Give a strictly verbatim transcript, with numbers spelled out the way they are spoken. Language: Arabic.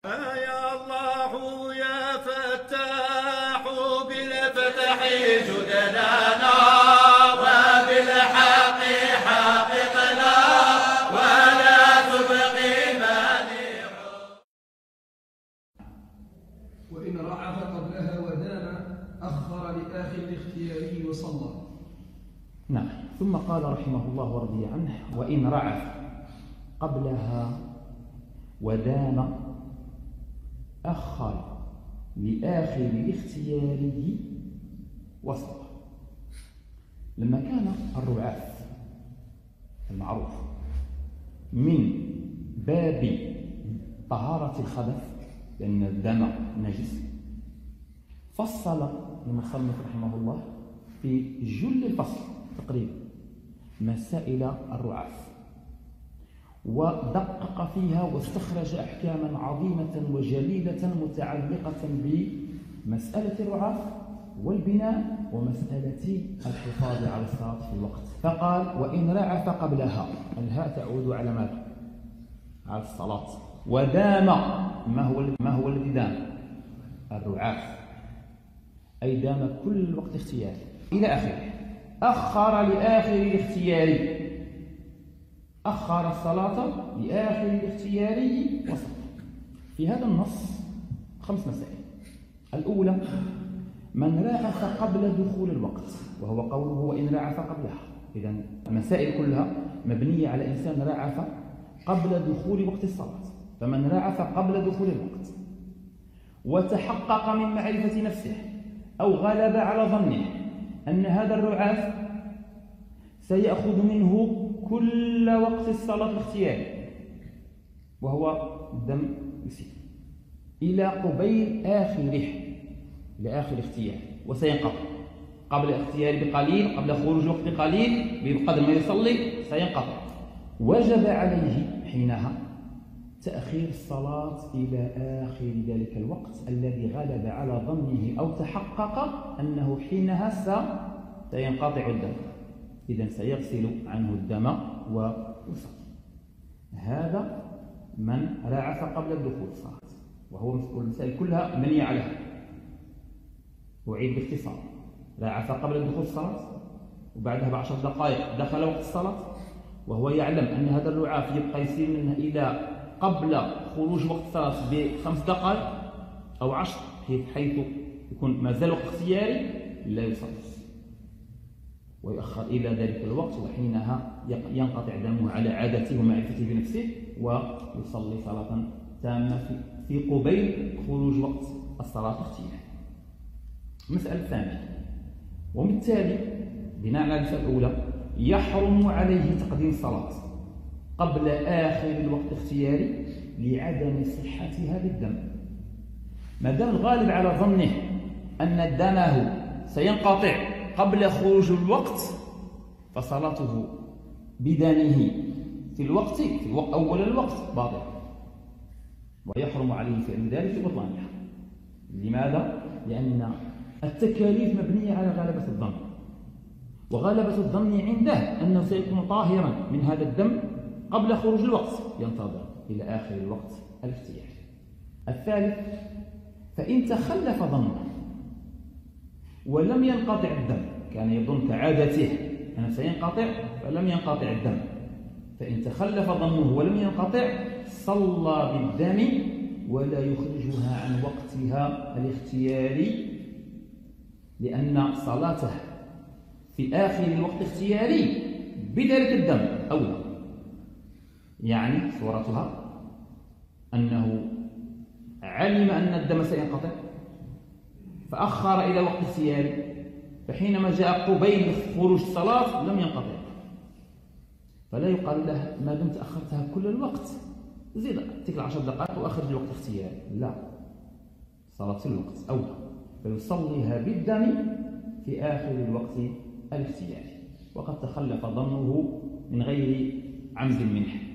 يا الله يا فتاح بالفتح جدنا وبالحق حققنا ولا تبقي مانع. وإن رعف قبلها ودام أخر لآخر الاختيار وصلى. نعم. ثم قال رحمه الله ورضي عنه: وإن رعف قبلها ودام أخر لآخر اختياره وصل. لما كان الرعاف المعروف من باب طهارة الخبث لأن الدم نجس، فصل المصنف رحمه الله في جل الفصل تقريبا مسائل الرعاف، ودقق فيها واستخرج أحكاما عظيمة وجليلة متعلقة بمسألة الرعاف والبناء ومسألة الحفاظ على الصلاة في الوقت. فقال: وإن رعف قبلها، الهاء تعود على ماذا؟ على الصلاة. ودام، ما هو ما هو الذي دام؟ الرعاف، أي دام كل وقت اختياري إلى آخره. أخر لآخر الاختيار، أخر الصلاة لآخر الاختيار وصل. في هذا النص خمس مسائل. الأولى: من رعف قبل دخول الوقت، وهو قوله وإن رعف قبلها. إذن المسائل كلها مبنية على إنسان رعف قبل دخول وقت الصلاة. فمن رعف قبل دخول الوقت وتحقق من معرفة نفسه أو غلب على ظنه أن هذا الرعاف سيأخذ منه كل وقت الصلاة الاختياري، وهو دم يسير إلى قبيل آخره، إلى آخر اختيار، وسينقطع قبل اختيار بقليل، قبل خروج وقت قليل بقدر ما يصلي سينقطع. وجب عليه حينها تأخير الصلاة إلى آخر ذلك الوقت الذي غلب على ظنه أو تحقق أنه حينها سينقطع الدم. إذن سيغسل عنه الدم ويصلي. هذا من رعف قبل دخول الصلاة، وهو المسائل كلها مبنية على هذا. أعيد باختصار: رعف قبل دخول الصلاة، وبعدها بعشر دقائق دخل وقت الصلاة، وهو يعلم أن هذا الرعاف يبقى يسير منه إلى قبل خروج وقت الصلاة بخمس دقائق أو عشر، حيث يكون ما زال وقت اختياري، لا يصلي ويؤخر إلى ذلك الوقت، وحينها ينقطع دمه على عادته ومعرفته بنفسه ويصلي صلاة تامة في قبيل خروج وقت الصلاة الاختياري. المسألة الثانية: وبالتالي بناء على المسألة الأولى يحرم عليه تقديم الصلاة قبل آخر الوقت الاختياري لعدم صحتها بالدم. ما دام الغالب على ظنه أن دمه سينقطع قبل خروج الوقت فصلاته بدمه في الوقت في الوقت أول الوقت باطلة، ويحرم عليه فعل ذلك ببطلانها. لماذا؟ لأن التكاليف مبنية على غلبة الظن، وغلبة الظن عنده أنه سيكون طاهرا من هذا الدم قبل خروج الوقت، ينتظر إلى آخر الوقت الاختياري. الثالث: فإن تخلف ظنه ولم ينقطع الدم، كان يظن كعادته أنه سينقطع فلم ينقطع الدم، فإن تخلف ظنه ولم ينقطع صلى بالدم ولا يخرجها عن وقتها الاختياري، لأن صلاته في آخر الوقت الاختياري بذلك الدم أولى. يعني صورتها أنه علم أن الدم سينقطع فأخر إلى وقت اختياري، فحينما جاء قبيل خروج الصلاة لم ينقطع، فلا يقال له ما دمت أخرتها كل الوقت زيد تلك العشر دقائق وأخرج الوقت الاختياري، لا، صلاة في الوقت أولى، فيصليها بالدم في آخر الوقت الاختياري، وقد تخلف ظنه من غير عمد منه.